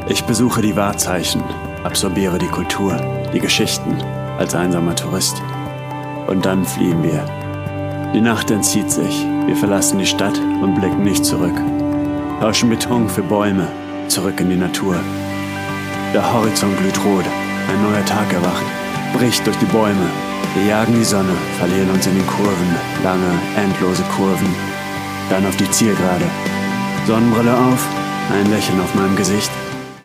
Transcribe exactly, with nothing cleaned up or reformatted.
Ich besuche die Wahrzeichen, absorbiere die Kultur, die Geschichten als einsamer Tourist. Und dann fliehen wir. Die Nacht entzieht sich, wir verlassen die Stadt und blicken nicht zurück. Tauschen Beton für Bäume, zurück in die Natur. Der Horizont glüht rot, ein neuer Tag erwacht, bricht durch die Bäume. Wir jagen die Sonne, verlieren uns in den Kurven, lange, endlose Kurven. Dann auf die Zielgerade. Sonnenbrille auf, ein Lächeln auf meinem Gesicht.